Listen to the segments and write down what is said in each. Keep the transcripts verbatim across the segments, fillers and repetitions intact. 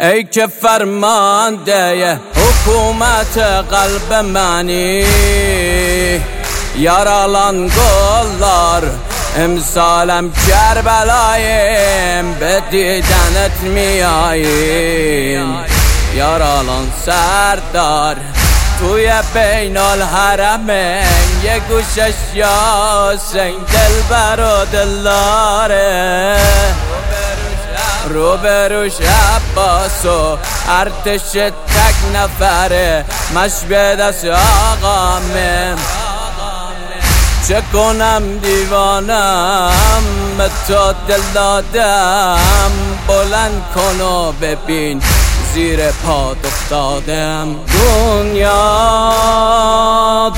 ای که فرمانده حکومت قلب منی، یارالان گلlar امسالم کربلایم، به دیدنت میاییم. یارالان سردار توی بین الحرمین، یه گوشش یاسین دلبر و دلاره، روبروش عباس و ارتش تک نفره، مشبه دست آقامم. چه کنم دیوانم به تو دل دادم، بلند کن و ببین زیر پات افتادم. دنیا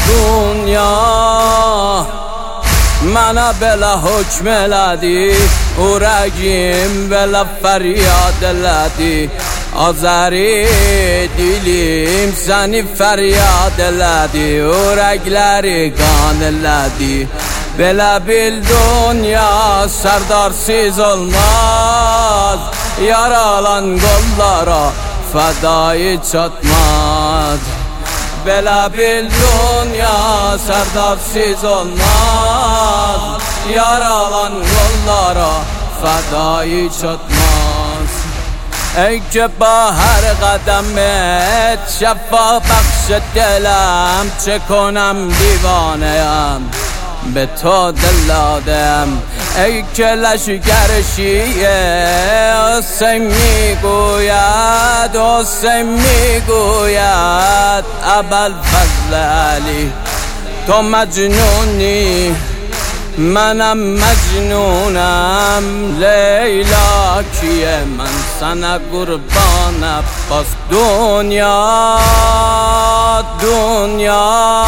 دنیا منو بلا حکم لدی، او رگیم بلا فریاد لدی، آزاری دیلیم سنی فریاد لدی، او رگلری گان لدی. بلا بیل دنیا سردارsiz olmaz، yaralan kollara fedayı çatmaz. Bela bil dünya serdapsiz olmaz, yaralan kollara fedayı çatmaz. ای که با هر قدمت شفا بخش دلم، چه کنم دیوانه‌ام به تو دل دادم. ای که لشگر شیعه حسین میگوید، حسین میگوید ابوالفضل علی تو مجنونی، منم مجنونم. لیلا کیه من سنه قربان عباس. دنیا دنیا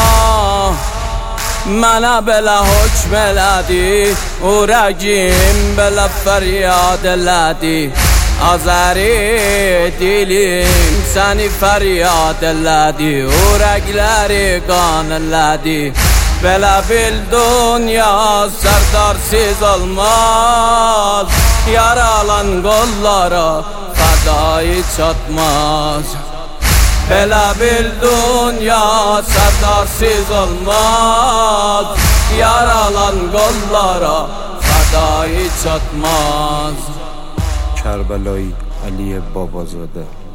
منو بلا حکم لدی، او رگیم بلا فریاد لدی، آزاری دیلیم سنی فریاد لدی، او رگلری گان لدی. Bela bil dünya serdapsiz olmaz، yaralan kollara fedayı çatmaz. Bela bil dünya serdapsiz olmaz، yaralan kollara fedayı çatmaz. کربلایی علی بابازاده.